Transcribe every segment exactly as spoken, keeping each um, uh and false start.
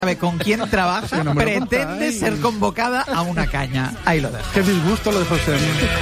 sabe con quién trabaja, no pretende ser convocada a una caña. Ahí lo dejo. Qué disgusto lo de José.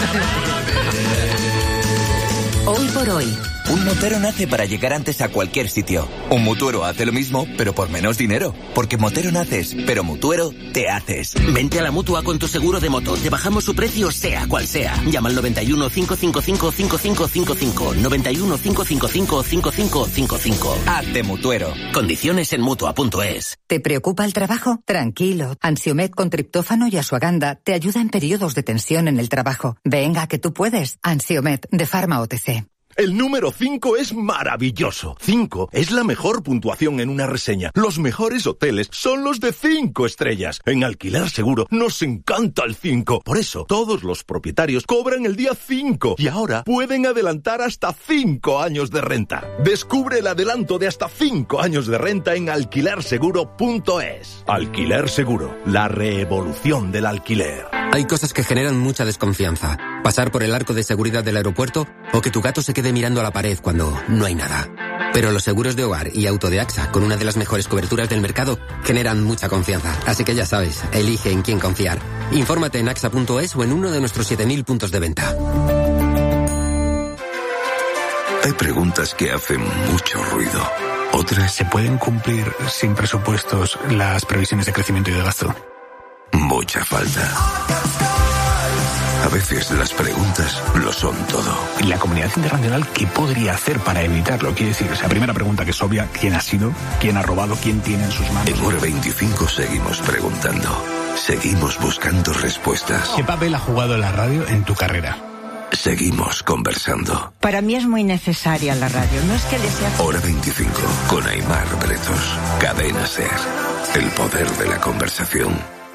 Hoy por hoy. Un motero nace para llegar antes a cualquier sitio. Un mutuero hace lo mismo, pero por menos dinero. Porque motero naces, pero mutuero te haces. Vente a la Mutua con tu seguro de moto. Te bajamos su precio sea cual sea. Llama al noventa y uno, cinco cinco cinco, cinco cinco cinco cinco. noventa y uno, cinco cinco cinco, cinco cinco cinco cinco. Hazte mutuero. Condiciones en Mutua punto es. ¿Te preocupa el trabajo? Tranquilo. Ansiomed con triptófano y asuaganda te ayuda en periodos de tensión en el trabajo. Venga, que tú puedes. Ansiomed de Pharma O T C. El número cinco es maravilloso. cinco es la mejor puntuación en una reseña. Los mejores hoteles son los de cinco estrellas. En Alquiler Seguro nos encanta el cinco. Por eso, todos los propietarios cobran el día cinco y ahora pueden adelantar hasta cinco años de renta. Descubre el adelanto de hasta cinco años de renta en alquiler seguro punto es. Alquiler Seguro, la revolución del alquiler. Hay cosas que generan mucha desconfianza. Pasar por el arco de seguridad del aeropuerto o que tu gato se quede mirando a la pared cuando no hay nada. Pero los seguros de hogar y auto de AXA, con una de las mejores coberturas del mercado, generan mucha confianza. Así que ya sabes, elige en quién confiar. Infórmate en axa punto es o en uno de nuestros siete mil puntos de venta. Hay preguntas que hacen mucho ruido. Otras, ¿se pueden cumplir sin presupuestos las previsiones de crecimiento y de gasto? Mucha falta. A veces las preguntas lo son todo. ¿Y la comunidad internacional qué podría hacer para evitarlo? Quiere decir, esa primera pregunta que es obvia, ¿quién ha sido? ¿Quién ha robado? ¿Quién tiene en sus manos? En Hora veinticinco seguimos preguntando. Seguimos buscando respuestas. ¿Qué papel ha jugado la radio en tu carrera? Seguimos conversando. Para mí es muy necesaria la radio. No es que desea... Hora veinticinco, con Aimar Bretos. Cadena Ser. El poder de la conversación.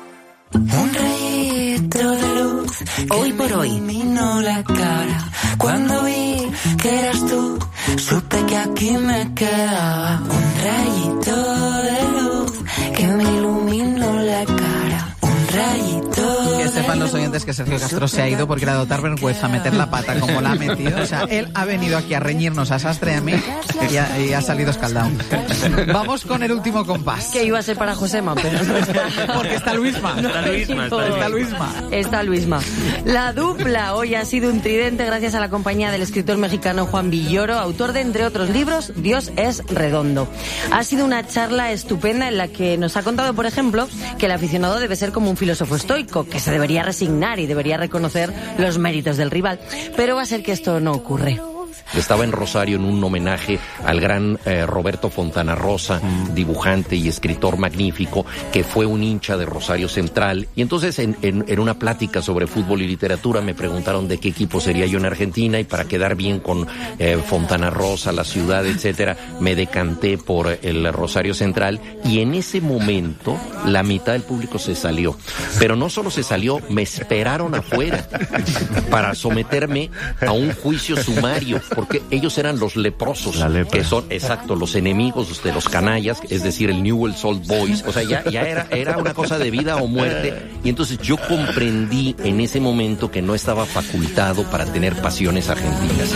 Un rayito de luz. Hoy por hoy. Iluminó la cara. Cuando vi que eras tú, supe que aquí me quedaba. Un rayito de luz que me iluminó la cara. Un rayito. Que sepan los oyentes que Sergio Castro se ha ido porque le ha dado tal vergüenza meter la pata como la ha metido. O sea, él ha venido aquí a reñirnos a Sastre y a mí y ha, y ha salido escaldado. Vamos con el último compás. Que iba a ser para Josema, pero no está. Porque está Luisma. No, está Luisma. Está, está Luisma. Está Luisma. La dupla hoy ha sido un tridente gracias a la compañía del escritor mexicano Juan Villoro, autor de, entre otros libros, Dios es redondo. Ha sido una charla estupenda en la que nos ha contado, por ejemplo, que el aficionado debe ser como un filósofo estoico, que se debería resignar y debería reconocer los méritos del rival. Pero va a ser que esto no ocurre. Estaba en Rosario en un homenaje al gran eh, Roberto Fontana Rosa, mm. dibujante y escritor magnífico, que fue un hincha de Rosario Central. Y entonces en, en, en una plática sobre fútbol y literatura me preguntaron de qué equipo sería yo en Argentina, y para quedar bien con eh, Fontana Rosa, la ciudad, etcétera, me decanté por el Rosario Central, y en ese momento la mitad del público se salió. Pero no solo se salió, me esperaron afuera para someterme a un juicio sumario, porque ellos eran los leprosos, que son, exacto, los enemigos de los canallas, es decir, el Newell's Old Boys. O sea, ya, ya era, era una cosa de vida o muerte. Y entonces yo comprendí en ese momento que no estaba facultado para tener pasiones argentinas.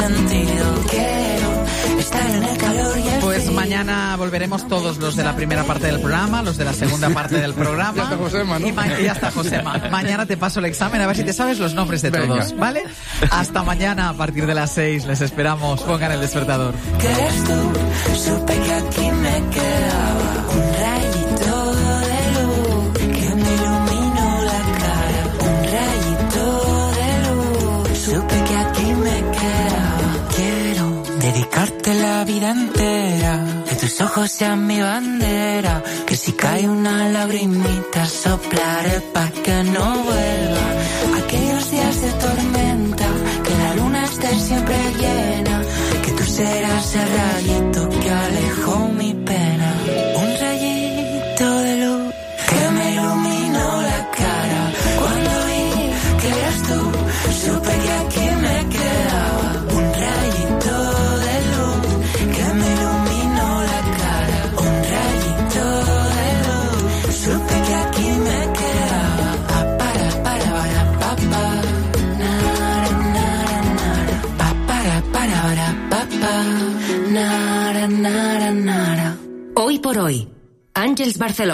Pues mañana volveremos todos los de la primera parte del programa, los de la segunda parte del programa. Ya está Josema, ¿no? Y, ma- y ya está Josema. Mañana te paso el examen a ver si te sabes los nombres de Venga. todos, ¿vale? Hasta mañana a partir de las seis. Les esperamos. Pongan el despertador. Que eres tú, supe que aquí me quedaba. Un rayito de luz que me iluminó la cara. Un rayito de luz, supe que aquí me quedaba. Quiero dedicarte la vida entera, que tus ojos sean mi bandera, que si cae una lagrimita soplaré pa' que no vuelva. Aquellos días de tormenta, que la luna esté siempre llena, que tú serás el rayito que alejó mi pena. Un rayito de luz que me iluminó la cara. Cuando vi que eras tú, supe que aquí me quedaba. Un rayito de luz que me iluminó la cara. Un rayito de luz, supe que aquí me quedaba. Pa, para, para, para, pa, pa. Nara, nara, nara. Pa, para, para, para, pa, pa. Nara, nara, nara. Hoy por hoy. Àngels Barcelona.